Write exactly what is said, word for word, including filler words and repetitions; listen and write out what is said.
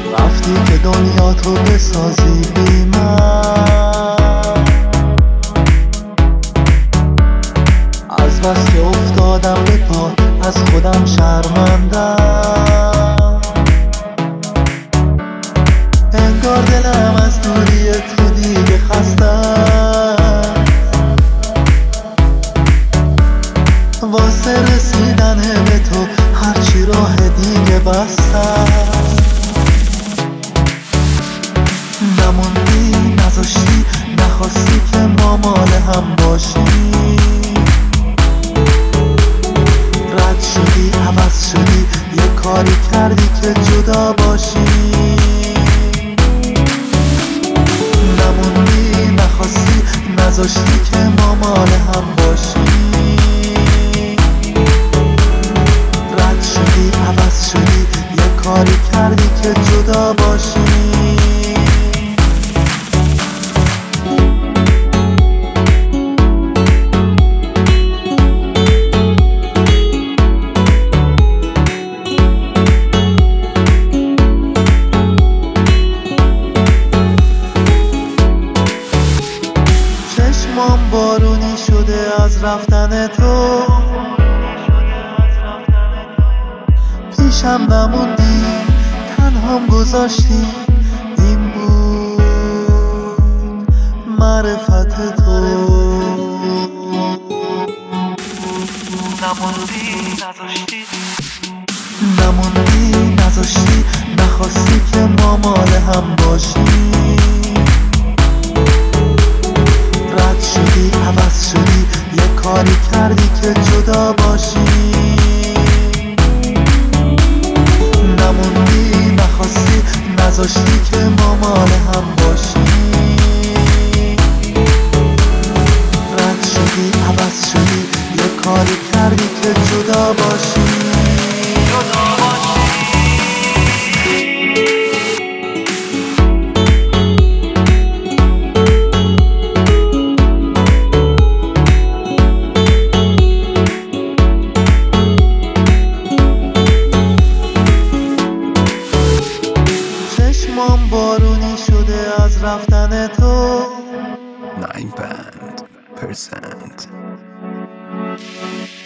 رفتی که دنیا تو بسازی بی من. از بس که افتادم به پا از خودم شرمندم. انگار دلم از دوری تو دیگه خستم. واسه رسیدن به تو هرچی راه دیگه بستم. نموندی نذاشتی نخواستی که ما مال هم باشی. رد شدی عوض شدی یه کاری کردی که جدا باشی. نموندی نخواستی نذاشتی که ما مال هم باشی. رد شدی عوض شدی یه کاری کردی که جدا باشی. چشمام بارونی شده از رفتن تو. پیشم نموندی تنهام گذاشتی. این بود معرفت تو. نموندی نذاشتی نموندی نذاشتی نخواستی که ما مال هم باشی. رد شدی عوض شدی یه کاری کردی که جدا باشی. نموندی نخواستی نذاشتی که ما مال هم باشی. رد شدی عوض شدی یه کاری کردی که جدا باشی. جدا باشی. چشمام بارونی شده از رفتن تو. nine band percent